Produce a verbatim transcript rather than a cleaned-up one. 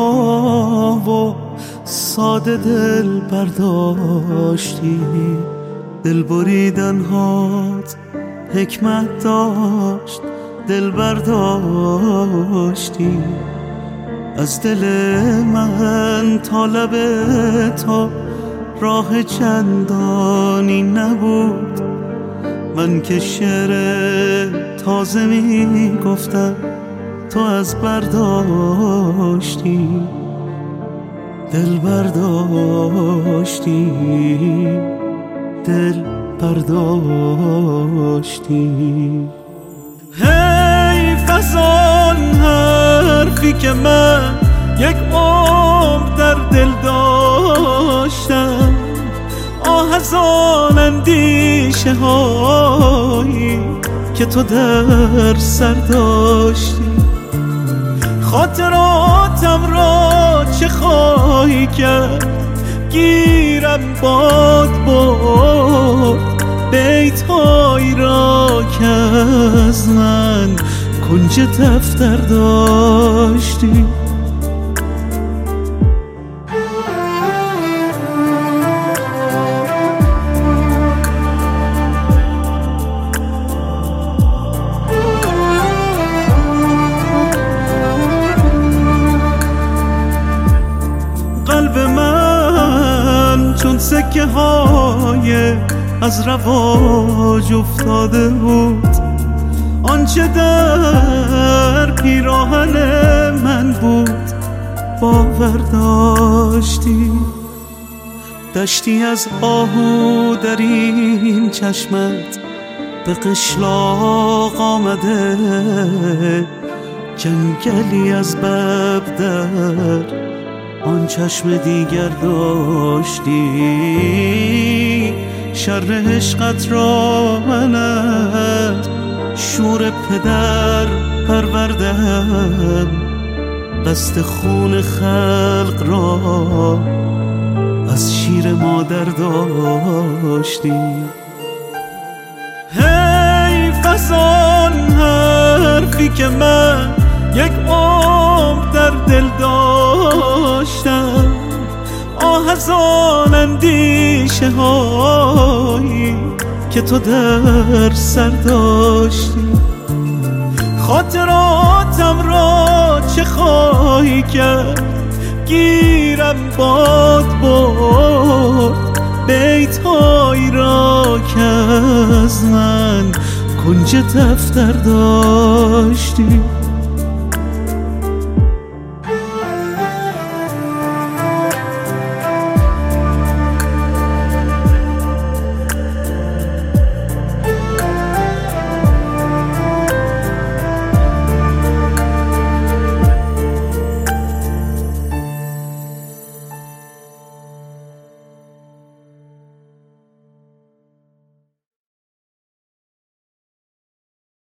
و ساده دل برداشتی، دل بریدن هات حکمت داشت، دل برداشتی از دل من تا لب تو راه چندانی نبود. من که شعر تازه می گفتم تو از برداشتی، دل برداشتی، دل برداشتی. حیف از آن حرفی که من یک عمر در دل داشتم، آه از آن اندیشه هایی که تو در سر داشتی. خاطراتم را چه خواهی کرد، گیرم باد برد بیت‌هایی را که از من کنج دفتر داشتی. قلب من چون سکه های از رواج افتاده بود، آنچه در پیراهن من بود باور داشتی. دشتی از آهو در این چشمت به قشلاق آمده، جنگلی از بب در آن چشم دیگر داشتی. شر عشقت را من از شور پدر پروردم، قصد خون خلق را از شیر مادر داشتی. حیف از آن حرفی که من یک عمر در دل داشتم، آه از آن اندیشه هایی که تو در سر داشتی. خاطراتم را چه خواهی کرد، گیرم باد برد بیت‌هایی را که از من کنج دفتر داشتی.